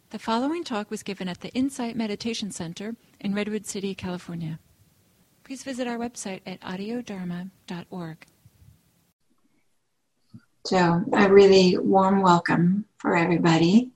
The following talk was given at the Insight Meditation Center in Redwood City, California. Please visit our website at audiodharma.org. So a really warm welcome for everybody.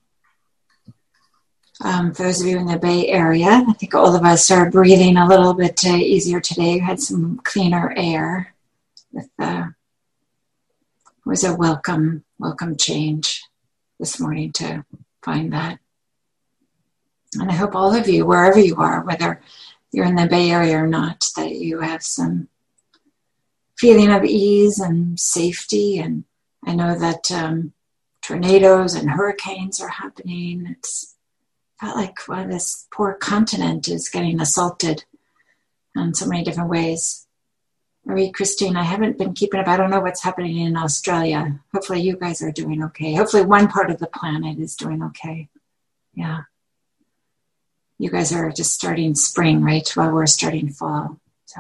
For those of you in the Bay Area, I think all of us are breathing a little bit easier today. We had some cleaner air. It was a welcome change this morning to find that. And I hope all of you, wherever you are, whether you're in the Bay Area or not, that you have some feeling of ease and safety. And I know that tornadoes and hurricanes are happening. It's felt like this poor continent is getting assaulted in so many different ways. Marie Christine, I haven't been keeping up. I don't know what's happening in Australia. Hopefully you guys are doing okay. Hopefully one part of the planet is doing okay. Yeah. You guys are just starting spring, right? While we're starting fall. So,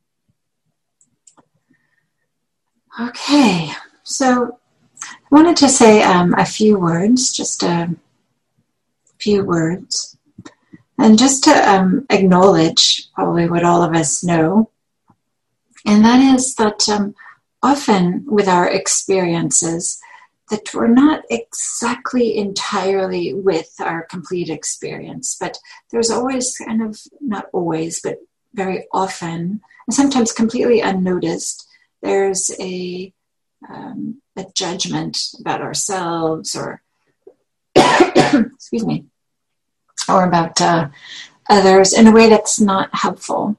okay. So I wanted to say a few words, just a few words, and just to acknowledge probably what all of us know, and that is that often with our experiences, that we're not exactly entirely with our complete experience, but there's always kind of, not always, but very often, and sometimes completely unnoticed, there's a judgment about ourselves or, excuse me, or about others in a way that's not helpful.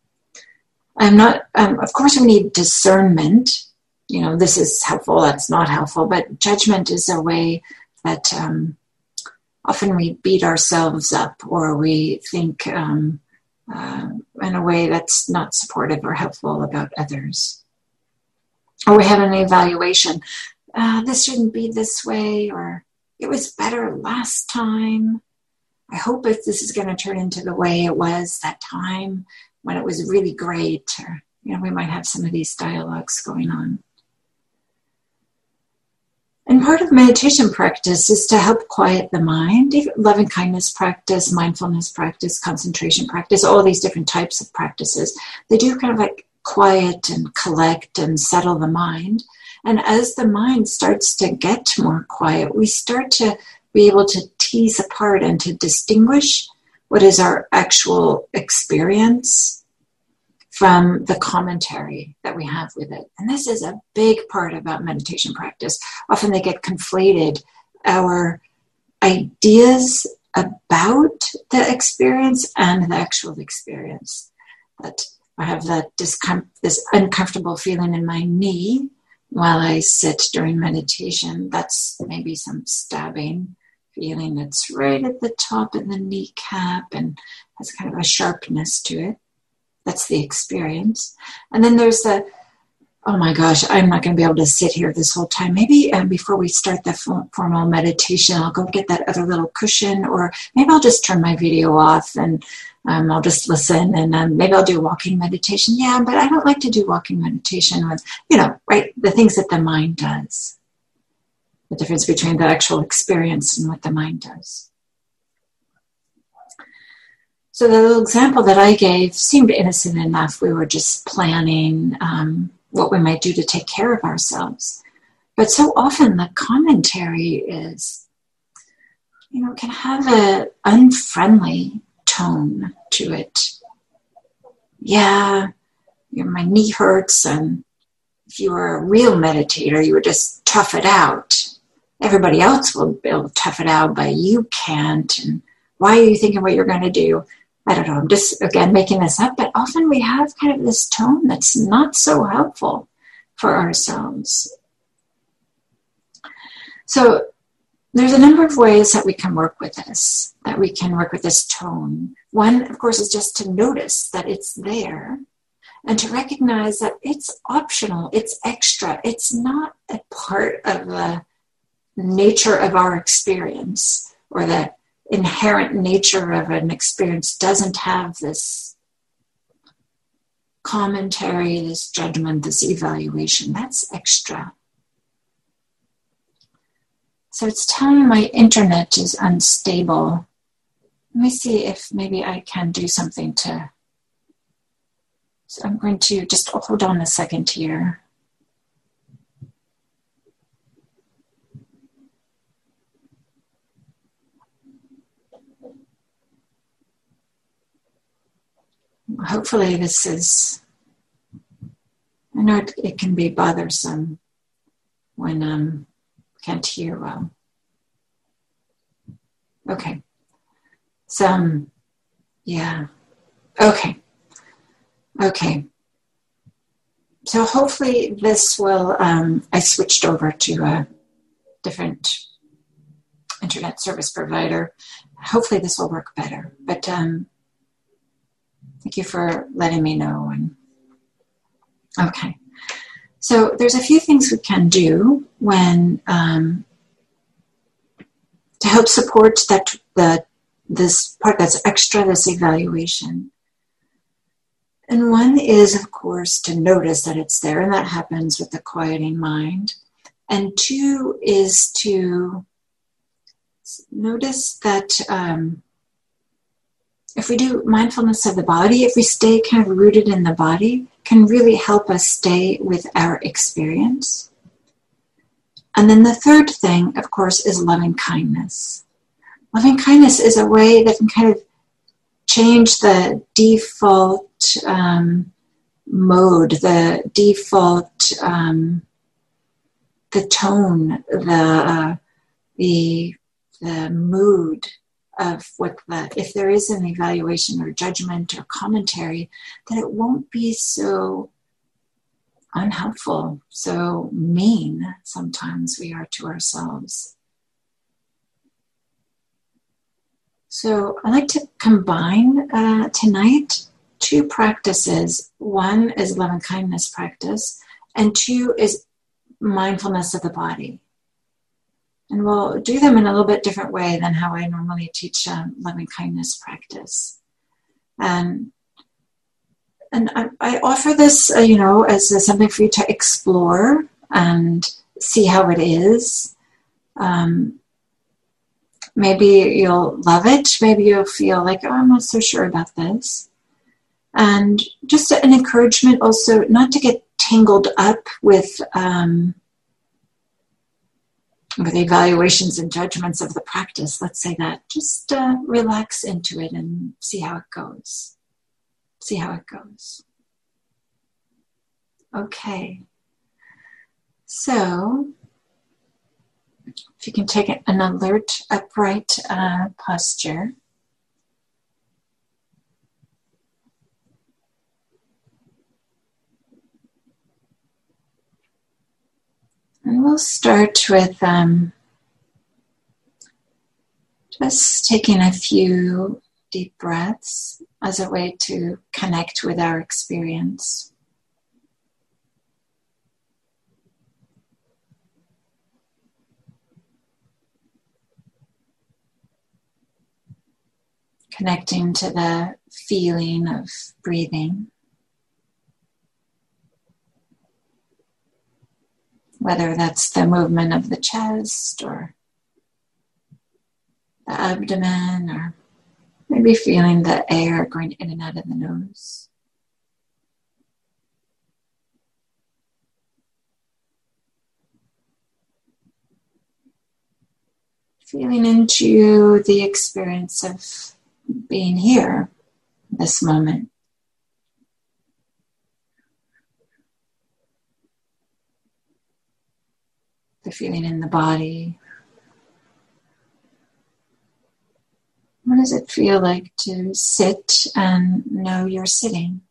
Of course we need discernment. You know, this is helpful, that's not helpful, but judgment is a way that often we beat ourselves up or we think in a way that's not supportive or helpful about others. Or we have an evaluation. This shouldn't be this way, or it was better last time. I hope if this is going to turn into the way it was that time when it was really great. Or, you know, we might have some of these dialogues going on. And part of meditation practice is to help quiet the mind, loving kindness practice, mindfulness practice, concentration practice, all these different types of practices. They do kind of like quiet and collect and settle the mind. And as the mind starts to get more quiet, we start to be able to tease apart and to distinguish what is our actual experience from the commentary that we have with it. And this is a big part about meditation practice. Often they get conflated. Our ideas about the experience and the actual experience. That I have this uncomfortable feeling in my knee while I sit during meditation. That's maybe some stabbing feeling that's right at the top of the kneecap and has kind of a sharpness to it. That's the experience. And then there's the, oh my gosh, I'm not going to be able to sit here this whole time. Maybe before we start the formal meditation, I'll go get that other little cushion, or maybe I'll just turn my video off and I'll just listen, and maybe I'll do walking meditation. Yeah, but I don't like to do walking meditation with, right, the things that the mind does. The difference between the actual experience and what the mind does. So the little example that I gave seemed innocent enough. We were just planning what we might do to take care of ourselves. But so often the commentary is, can have an unfriendly tone to it. Yeah, my knee hurts, and if you were a real meditator, you would just tough it out. Everybody else will be able to tough it out, but you can't. And why are you thinking what you're going to do? I don't know, I'm just, again, making this up, but often we have kind of this tone that's not so helpful for ourselves. So there's a number of ways that we can work with this, tone. One, of course, is just to notice that it's there and to recognize that it's optional, it's extra, it's not a part of the nature of our experience, or the inherent nature of an experience doesn't have this commentary, this judgment, this evaluation. That's extra. So it's telling me my internet is unstable. Let me see if maybe I can do something to... So I'm going to just hold on a second here. Hopefully this is... I know it can be bothersome when can't hear well. Okay. So, yeah. Okay. So hopefully this will, I switched over to a different internet service provider. Hopefully this will work better. But thank you for letting me know. Okay. So there's a few things we can do when to help support this part that's extra, this evaluation. And one is, of course, to notice that it's there, and that happens with the quieting mind. And two is to notice that if we do mindfulness of the body, if we stay kind of rooted in the body, can really help us stay with our experience. And then the third thing, of course, is loving kindness. Loving kindness is a way that can kind of change the default mode, the default, the tone, the mood of if there is an evaluation or judgment or commentary, that it won't be so unhelpful, so mean sometimes we are to ourselves. So I like to combine tonight two practices. One is loving kindness practice, and two is mindfulness of the body. And we'll do them in a little bit different way than how I normally teach loving kindness practice. And I offer this, as something for you to explore and see how it is. Maybe you'll love it. Maybe you'll feel like, I'm not so sure about this. And just an encouragement also not to get tangled up with evaluations and judgments of the practice. Let's say that. Just relax into it and see how it goes. Okay. So, if you can take an alert, upright posture. And we'll start with just taking a few deep breaths as a way to connect with our experience. Connecting to the feeling of breathing. Whether that's the movement of the chest or the abdomen, or maybe feeling the air going in and out of the nose. Feeling into the experience of being here, this moment. The feeling in the body. What does it feel like to sit and know you're sitting?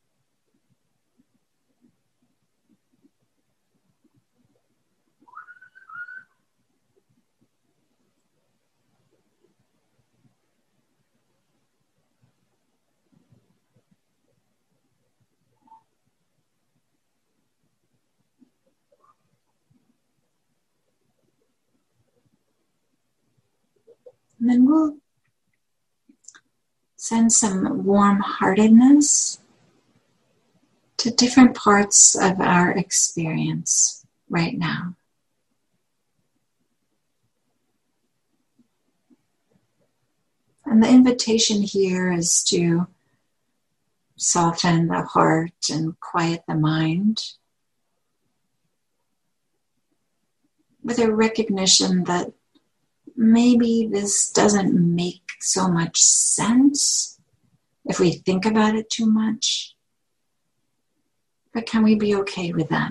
And then we'll send some warm-heartedness to different parts of our experience right now. And the invitation here is to soften the heart and quiet the mind with a recognition that maybe this doesn't make so much sense if we think about it too much. But can we be okay with that?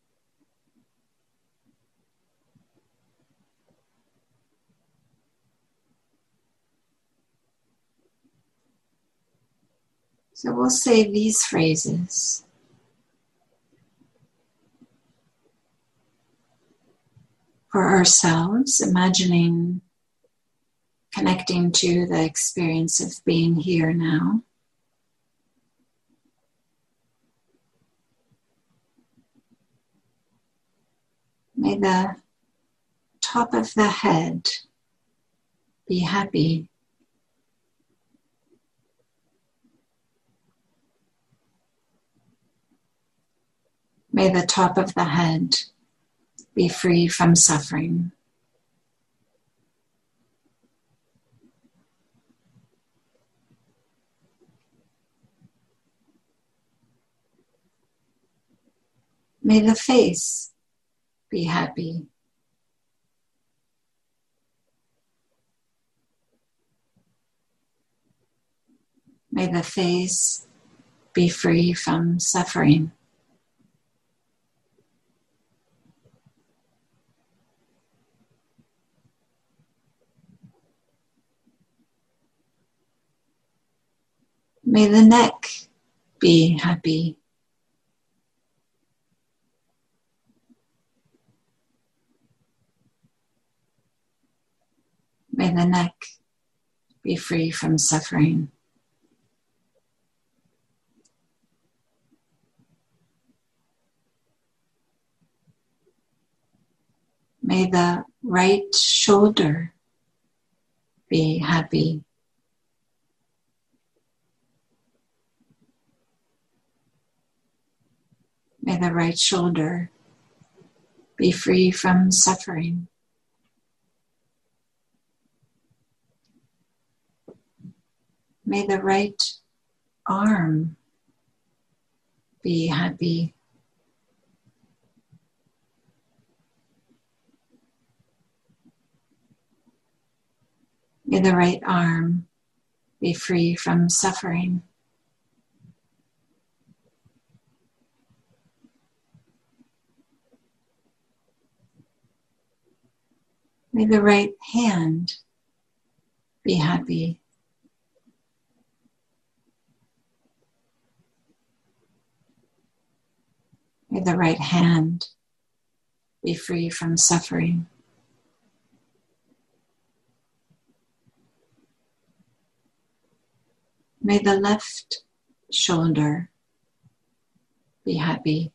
So we'll say these phrases. For ourselves, imagining connecting to the experience of being here now. May the top of the head be happy. May the top of the head be free from suffering. May the face be happy. May the face be free from suffering. May the neck be happy. May the neck be free from suffering. May the right shoulder be happy. May the right shoulder be free from suffering. May the right arm be happy. May the right arm be free from suffering. May the right hand be happy. May the right hand be free from suffering. May the left shoulder be happy.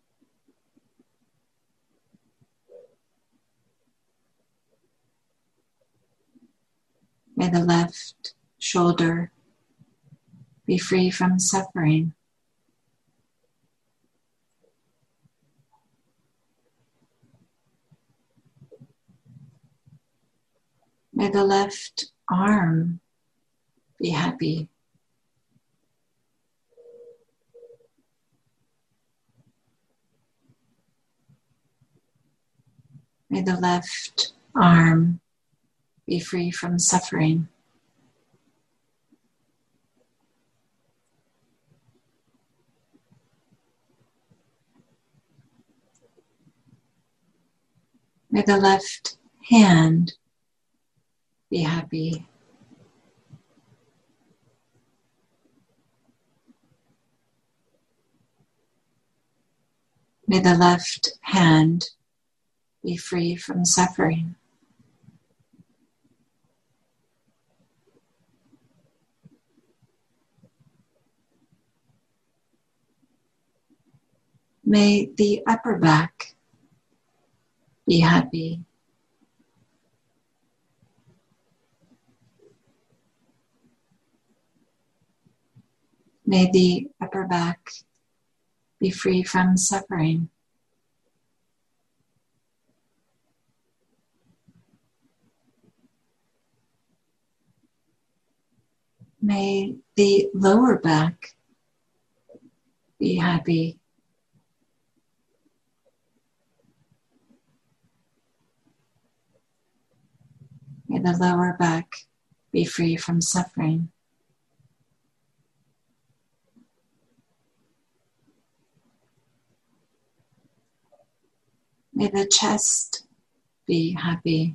May the left shoulder be free from suffering. May the left arm be happy. May the left arm be free from suffering. May the left hand be happy. May the left hand be free from suffering. May the upper back be happy. May the upper back be free from suffering. May the lower back be happy. May the lower back be free from suffering. May the chest be happy.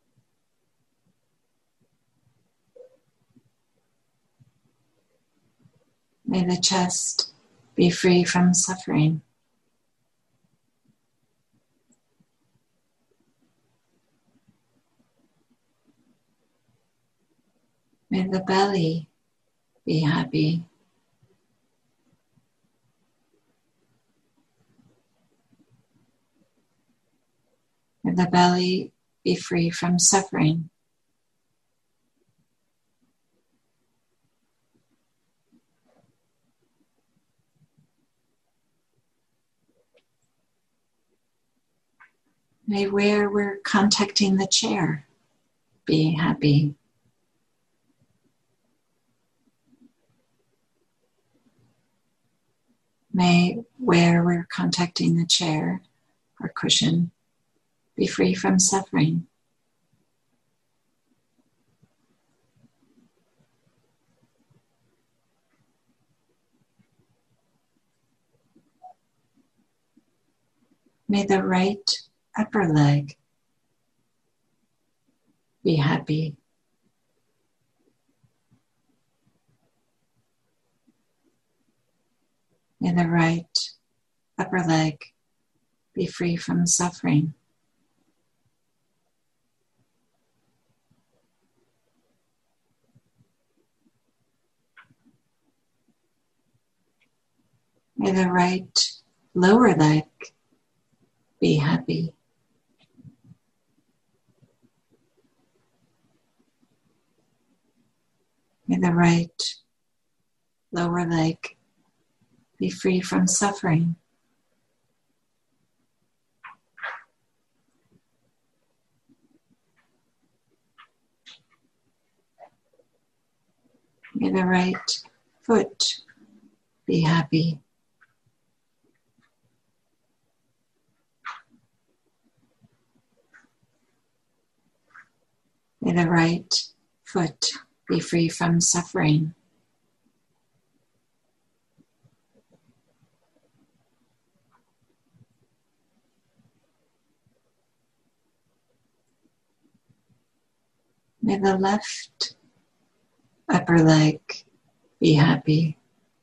May the chest be free from suffering. May the belly be happy. May the belly be free from suffering. May where we're contacting the chair be happy. May where we're contacting the chair or cushion be free from suffering. May the right upper leg be happy. May the right upper leg be free from suffering. May the right lower leg be happy. May the right lower leg be free from suffering. May the right foot be happy. May the right foot be free from suffering. May the left upper leg be happy.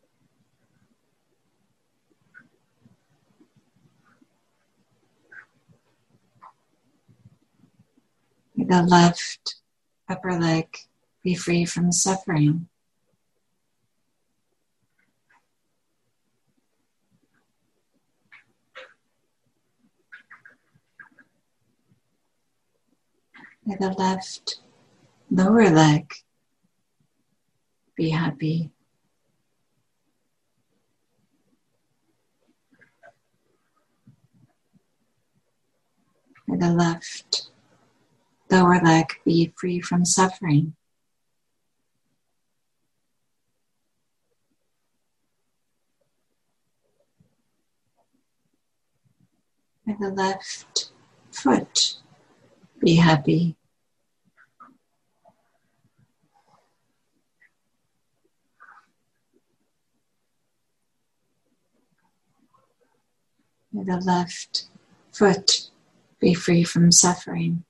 May the left upper leg be free from suffering. May the left lower leg be happy. May the left lower leg be free from suffering. May the left foot be happy. May the left foot be free from suffering.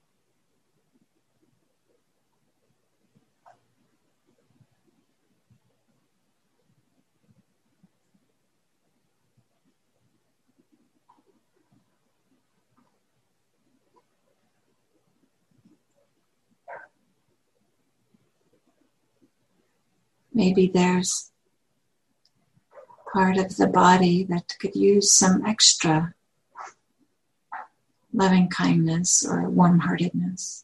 Maybe there's part of the body that could use some extra loving kindness or warm-heartedness.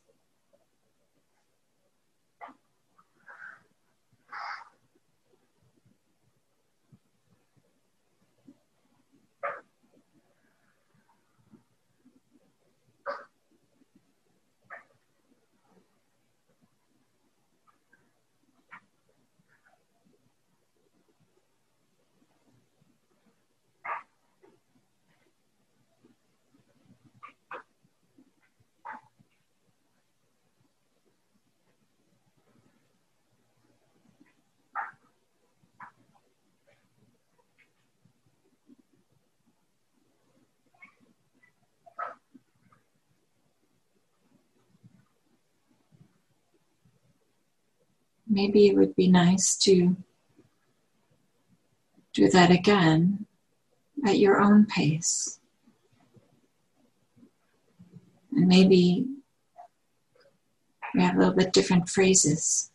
maybe it would be nice to do that again at your own pace. And maybe we have a little bit different phrases.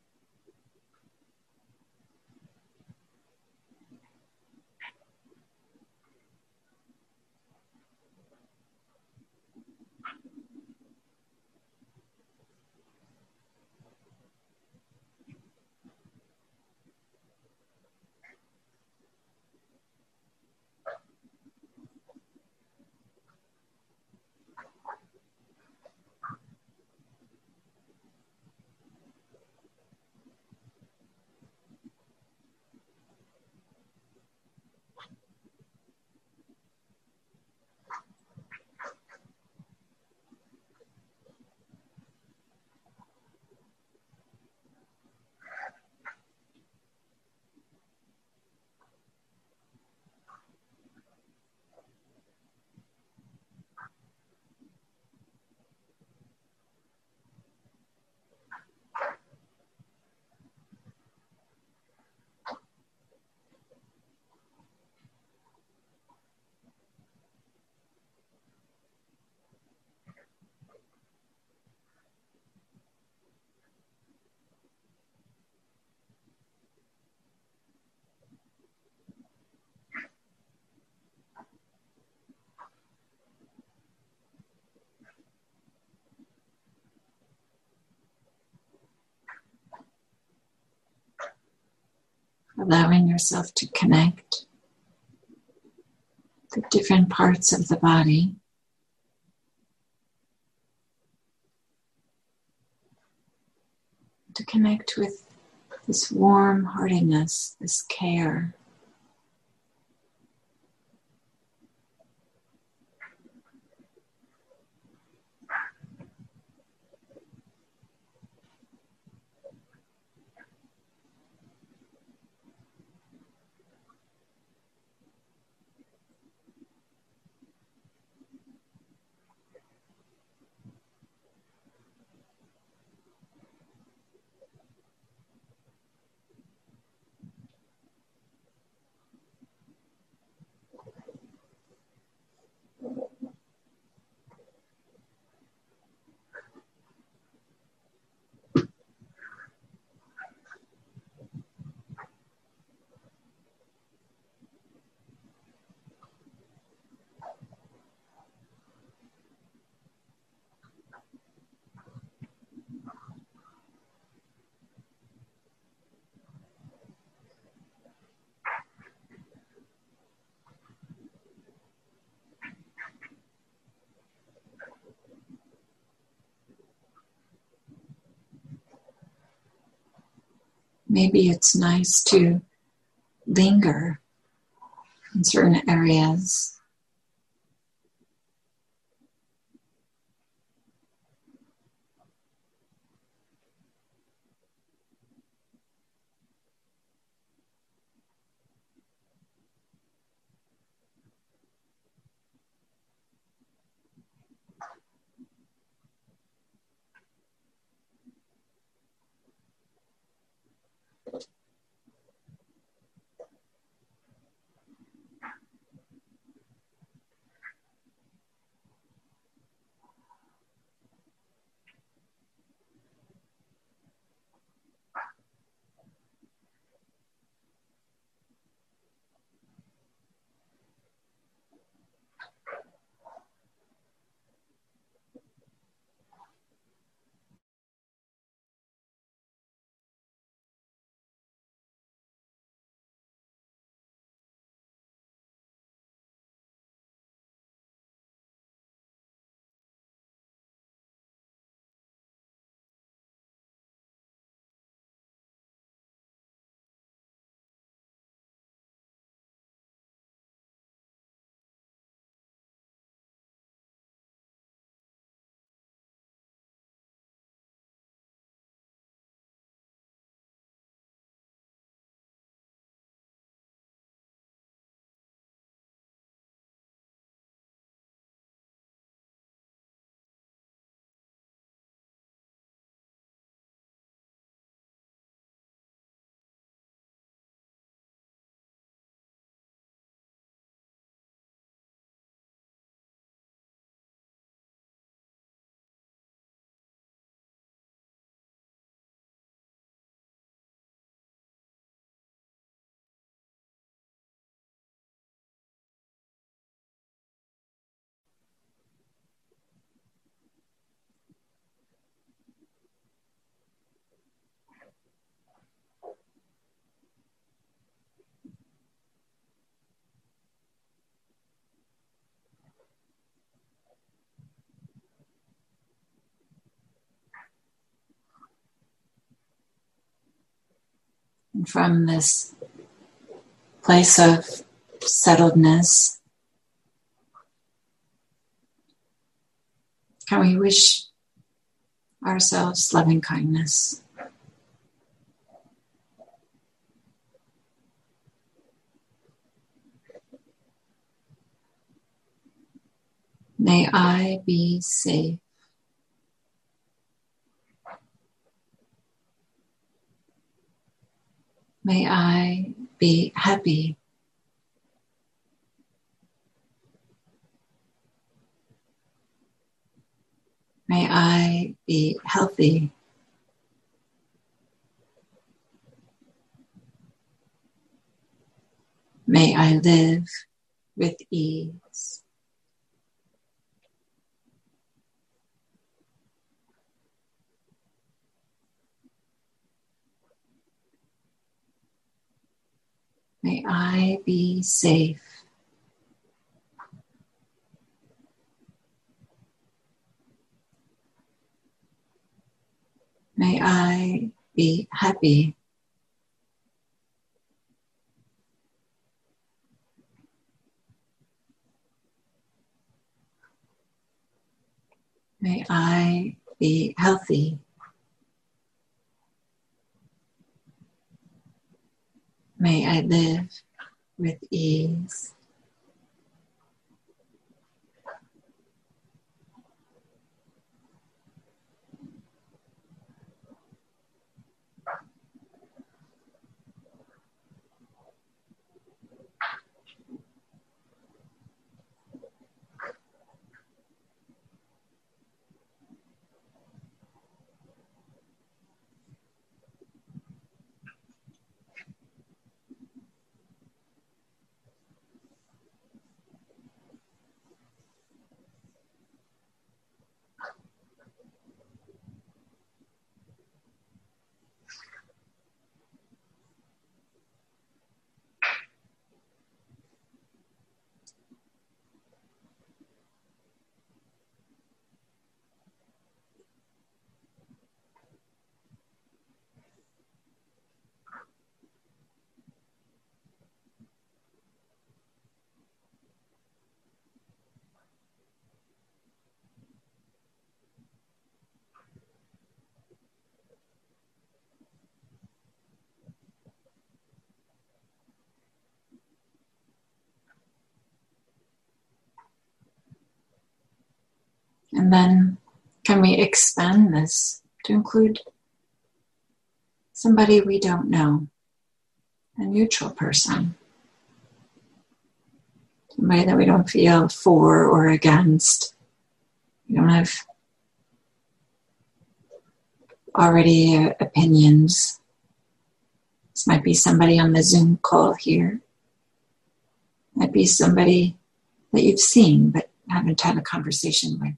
Allowing yourself to connect the different parts of the body. To connect with this warm heartiness, this care. Maybe it's nice to linger in certain areas. And from this place of settledness, can we wish ourselves loving kindness? May I be safe. May I be happy. May I be healthy. May I live with ease. May I be safe. May I be happy. May I be healthy. May I live with ease. And then can we expand this to include somebody we don't know, a neutral person, somebody that we don't feel for or against. We don't have already opinions. This might be somebody on the Zoom call here. Might be somebody that you've seen but haven't had a conversation with.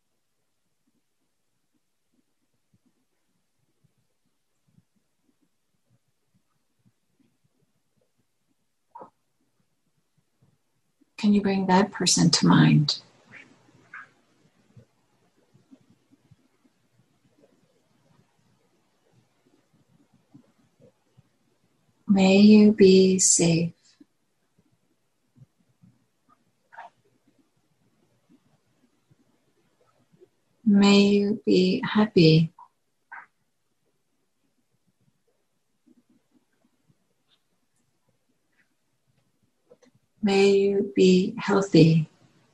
Can you bring that person to mind? May you be safe. May you be happy. May you be healthy.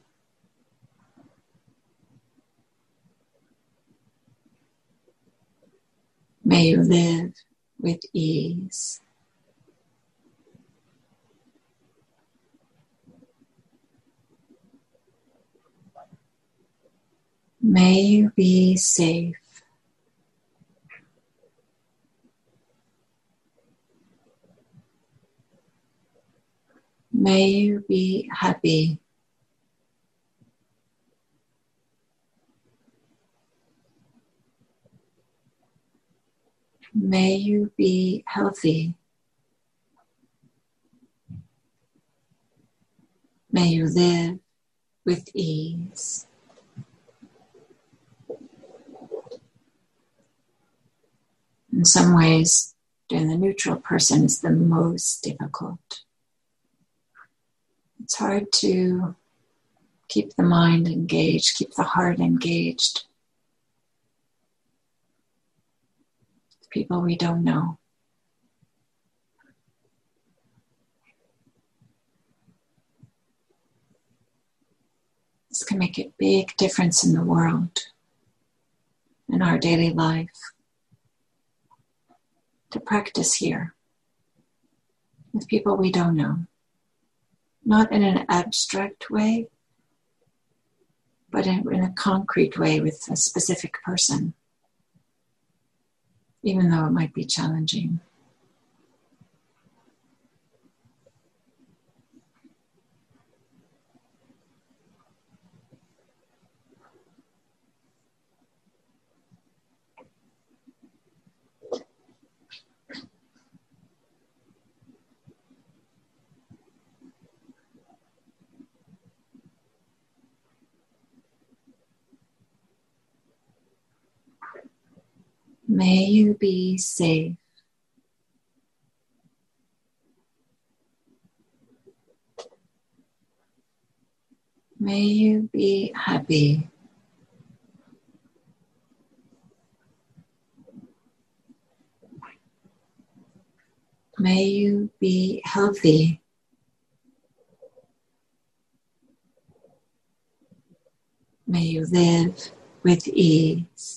May you live with ease. May you be safe. May you be happy. May you be healthy. May you live with ease. In some ways, and the neutral person is the most difficult. It's hard to keep the mind engaged, keep the heart engaged. People we don't know. This can make a big difference in the world, in our daily life. To practice here with people we don't know. Not in an abstract way, but in a concrete way with a specific person, even though it might be challenging. May you be safe. May you be happy. May you be healthy. May you live with ease.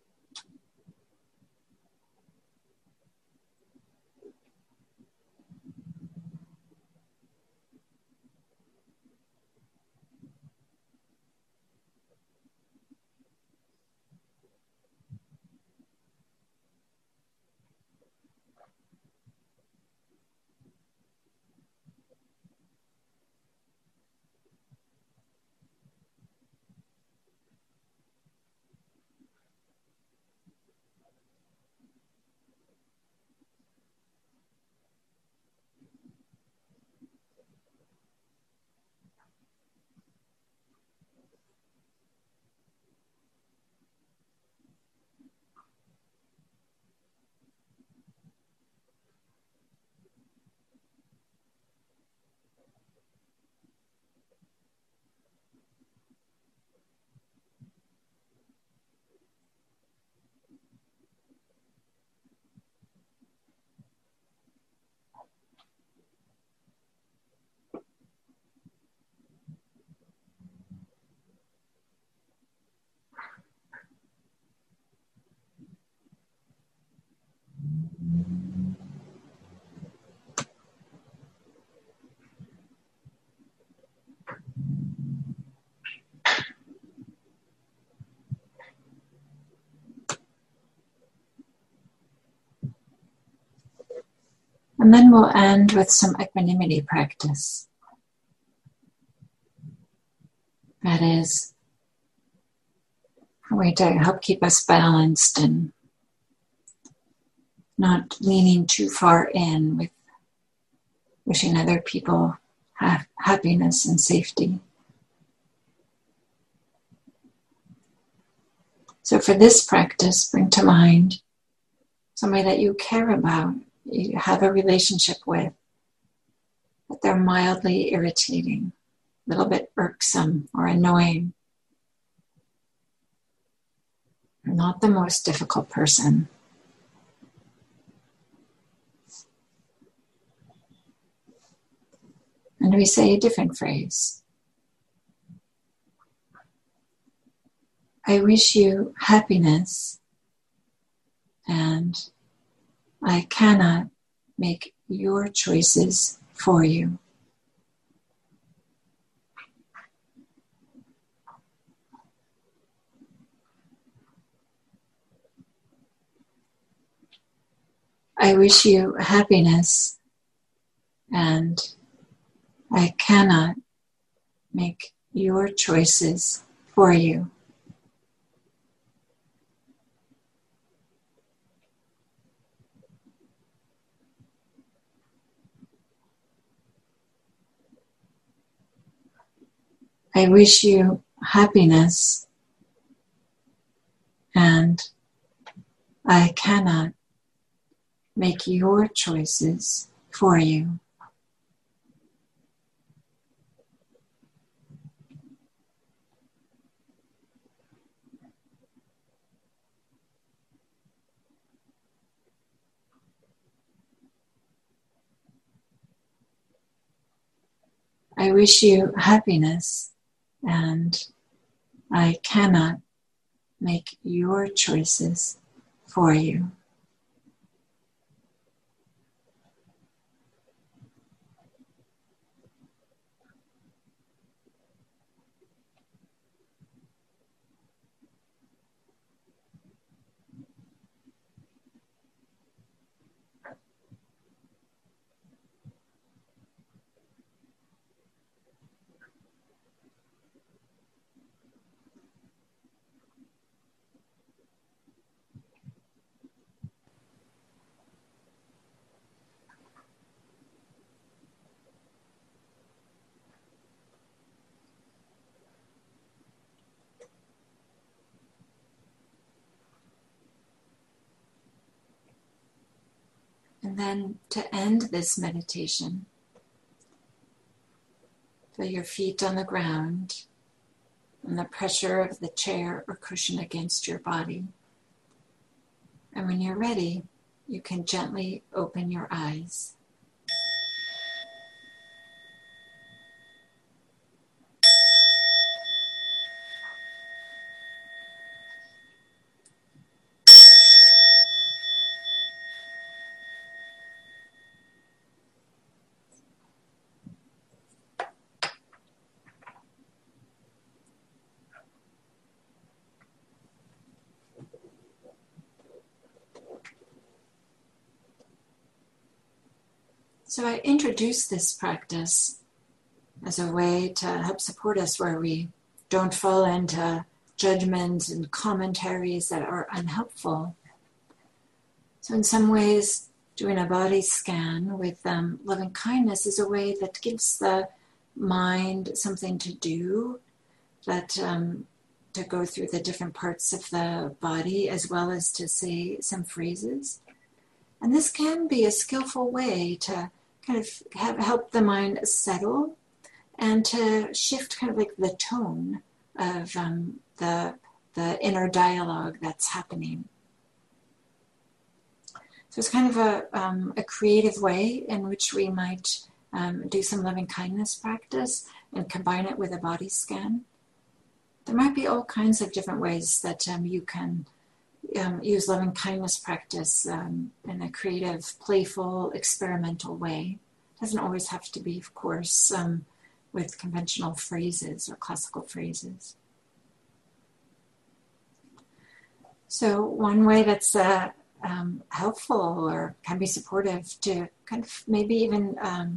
And then we'll end with some equanimity practice. That is a way to help keep us balanced and not leaning too far in with wishing other people have happiness and safety. So for this practice, bring to mind somebody that you care about, you have a relationship with, but they're mildly irritating, a little bit irksome or annoying. They're not the most difficult person. And we say a different phrase. I wish you happiness, and I cannot make your choices for you. I wish you happiness, and I cannot make your choices for you. I wish you happiness, and I cannot make your choices for you. I wish you happiness, and I cannot make your choices for you. And then to end this meditation, feel your feet on the ground and the pressure of the chair or cushion against your body. And when you're ready, you can gently open your eyes. So I introduced this practice as a way to help support us where we don't fall into judgments and commentaries that are unhelpful. So in some ways, doing a body scan with loving kindness is a way that gives the mind something to do, that to go through the different parts of the body as well as to say some phrases. And this can be a skillful way to kind of help the mind settle and to shift kind of like the tone of the inner dialogue that's happening. So it's kind of a creative way in which we might do some loving kindness practice and combine it with a body scan. There might be all kinds of different ways that you can use loving kindness practice in a creative, playful, experimental way. It doesn't always have to be, of course, with conventional phrases or classical phrases. So one way that's helpful or can be supportive to kind of maybe even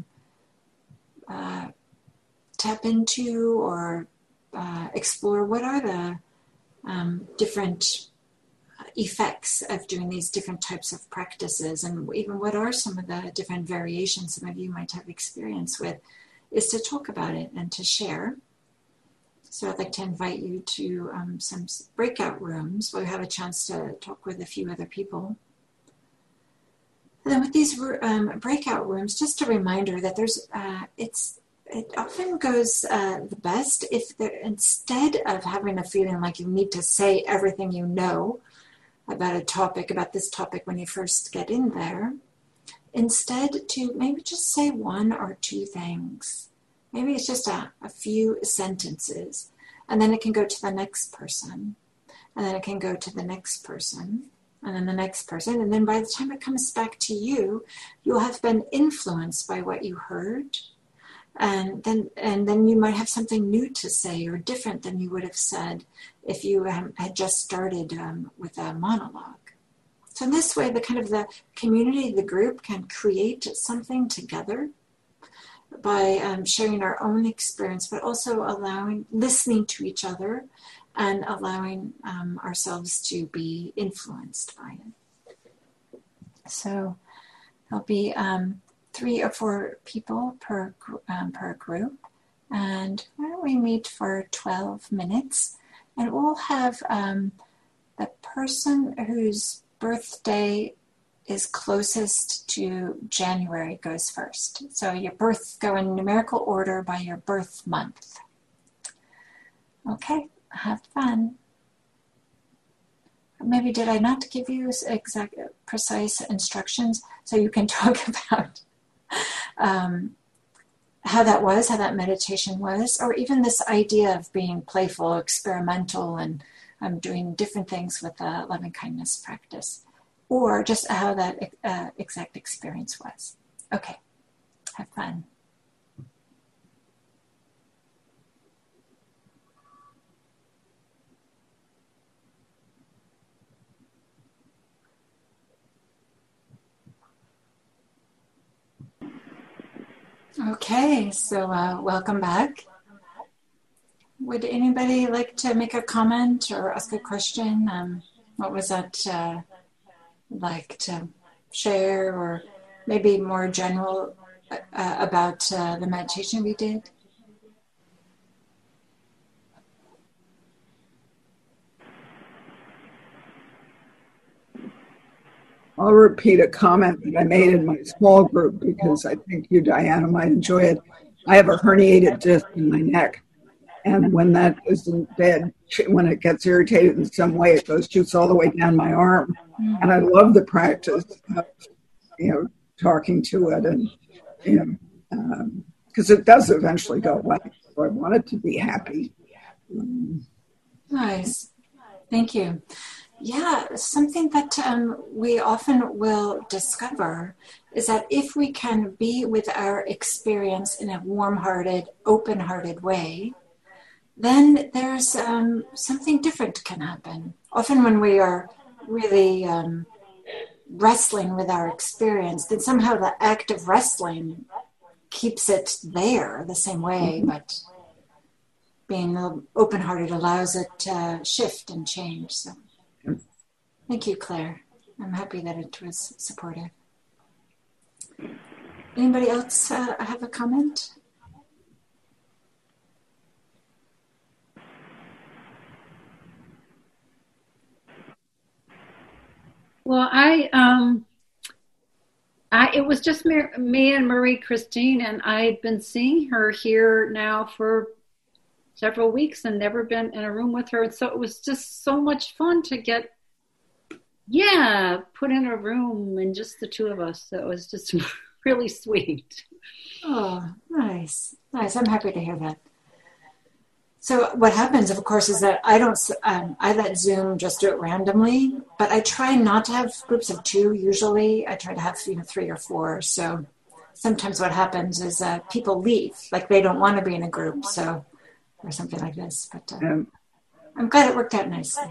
tap into or explore what are the different effects of doing these different types of practices, and even what are some of the different variations some of you might have experience with, is to talk about it and to share. So I'd like to invite you to some breakout rooms where we have a chance to talk with a few other people. And then with these breakout rooms, just a reminder that there's it often goes the best if instead of having a feeling like you need to say everything you know about a topic, about this topic when you first get in there, instead to maybe just say one or two things. Maybe it's just a few sentences, and then it can go to the next person, and then it can go to the next person, and then the next person, and then by the time it comes back to you, you'll have been influenced by what you heard, and then you might have something new to say or different than you would have said if you had just started with a monologue. So in this way, the community, the group can create something together by sharing our own experience, but also listening to each other and allowing ourselves to be influenced by it. So there'll be 3 or 4 people per group, and why don't we meet for 12 minutes, and we'll have the person whose birthday is closest to January goes first. So your births go in numerical order by your birth month. Okay, have fun. Maybe did I not give you exact, precise instructions so you can talk about how that meditation was, or even this idea of being playful, experimental, and doing different things with the loving kindness practice, or just how that exact experience was. Okay, have fun. Okay, so welcome back. Would anybody like to make a comment or ask a question? What was that like to share, or maybe more general about the meditation we did? I'll repeat a comment that I made in my small group because I think you, Diana, might enjoy it. I have a herniated disc in my neck, and when that isn't dead, when it gets irritated in some way, it shoots all the way down my arm. And I love the practice of, talking to it, and because it does eventually go away. So I want it to be happy. Nice, thank you. Yeah, something that we often will discover is that if we can be with our experience in a warm-hearted, open-hearted way, then there's something different can happen. Often when we are really wrestling with our experience, then somehow the act of wrestling keeps it there the same way, but being open-hearted allows it to shift and change. So. Thank you, Claire. I'm happy that it was supportive. Anybody else have a comment? Well, it was just me and Marie Christine, and I'd been seeing her here now for several weeks and never been in a room with her. And so it was just so much fun to get put in a room and just the two of us. So it was just really sweet. Oh, nice. I'm happy to hear that. So what happens, of course, is that I let Zoom just do it randomly, but I try not to have groups of two. Usually I try to have 3 or 4. So sometimes what happens is people leave, like they don't want to be in a group, so or something like this. But I'm glad it worked out nicely.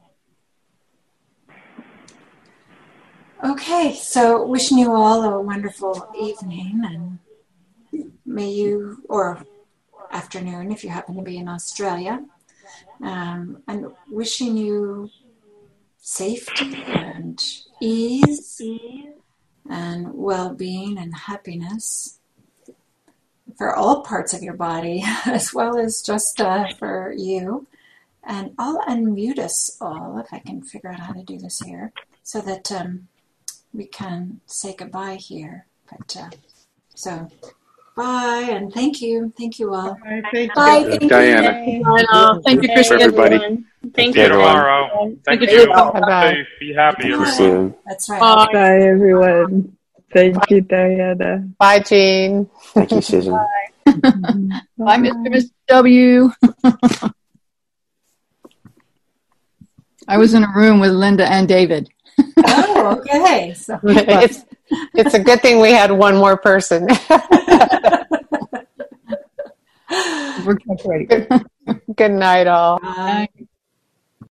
Okay, so wishing you all a wonderful evening, and may you, or afternoon if you happen to be in Australia, and wishing you safety and ease and well-being and happiness for all parts of your body, as well as just for you. And I'll unmute us all, if I can figure out how to do this here, so that we can say goodbye here. But so, bye, and thank you all. Bye, thank you. Bye, thank Diana. you. Thank you, Christian. Everybody. Thank you. you. Tomorrow. Thank you. Bye-bye. Be happy, See you everyone. soon. That's right. Bye, everyone. Thank you, Diana. Bye, Jean. Thank you, Susan. Bye, Mr. W. I was in a room with Linda and David. Oh, okay. So. It's a good thing we had one more person. We're great. Good night, all. Bye.